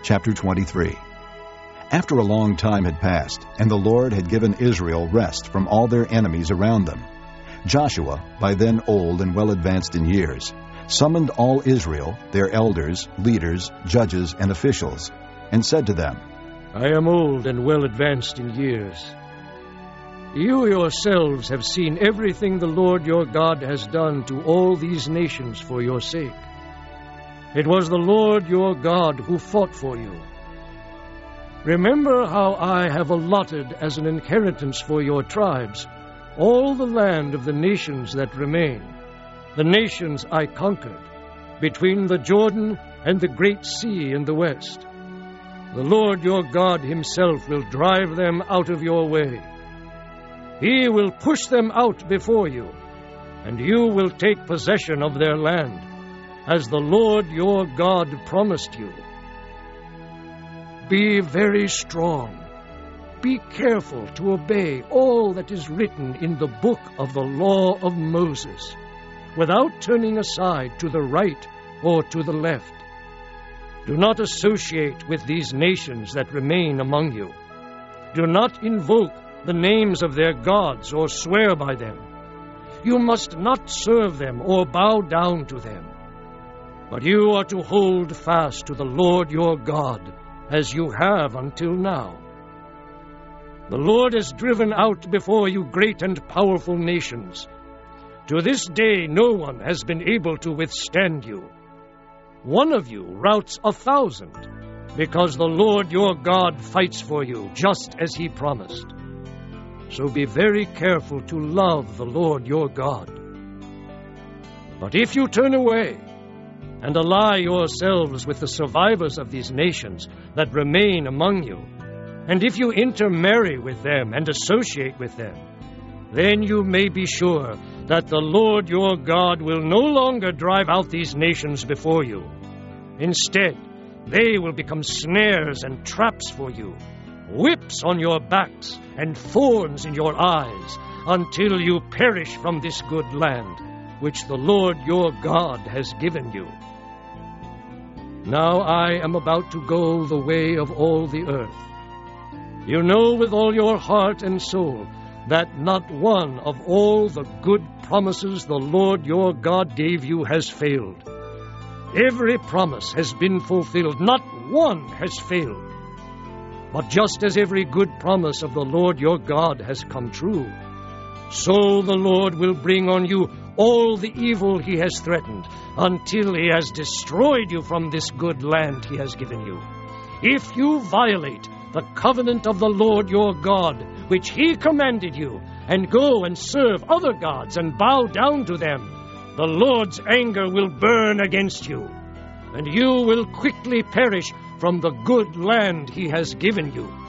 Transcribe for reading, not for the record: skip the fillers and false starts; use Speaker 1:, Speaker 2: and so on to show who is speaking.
Speaker 1: Chapter 23. After a long time had passed, and the Lord had given Israel rest from all their enemies around them, Joshua, by then old and well advanced in years, summoned all Israel, their elders, leaders, judges, and officials, and said to them,
Speaker 2: I am old and well advanced in years. You yourselves have seen everything the Lord your God has done to all these nations for your sake. It was the Lord your God who fought for you. Remember how I have allotted as an inheritance for your tribes all the land of the nations that remain, the nations I conquered, between the Jordan and the great sea in the west. The Lord your God himself will drive them out of your way. He will push them out before you, and you will take possession of their land, as the Lord your God promised you. Be very strong. Be careful to obey all that is written in the book of the law of Moses, without turning aside to the right or to the left. Do not associate with these nations that remain among you. Do not invoke the names of their gods or swear by them. You must not serve them or bow down to them. But you are to hold fast to the Lord your God, as you have until now. The Lord has driven out before you great and powerful nations. To this day no one has been able to withstand you. One of you routs 1,000, because the Lord your God fights for you, just as he promised. So be very careful to love the Lord your God. But if you turn away and ally yourselves with the survivors of these nations that remain among you, and if you intermarry with them and associate with them, then you may be sure that the Lord your God will no longer drive out these nations before you. Instead, they will become snares and traps for you, whips on your backs and thorns in your eyes, until you perish from this good land, which the Lord your God has given you. Now I am about to go the way of all the earth. You know with all your heart and soul that not one of all the good promises the Lord your God gave you has failed. Every promise has been fulfilled, not one has failed. But just as every good promise of the Lord your God has come true, so the Lord will bring on you all the evil he has threatened, until he has destroyed you from this good land he has given you. If you violate the covenant of the Lord your God, which he commanded you, and go and serve other gods and bow down to them, the Lord's anger will burn against you, and you will quickly perish from the good land he has given you.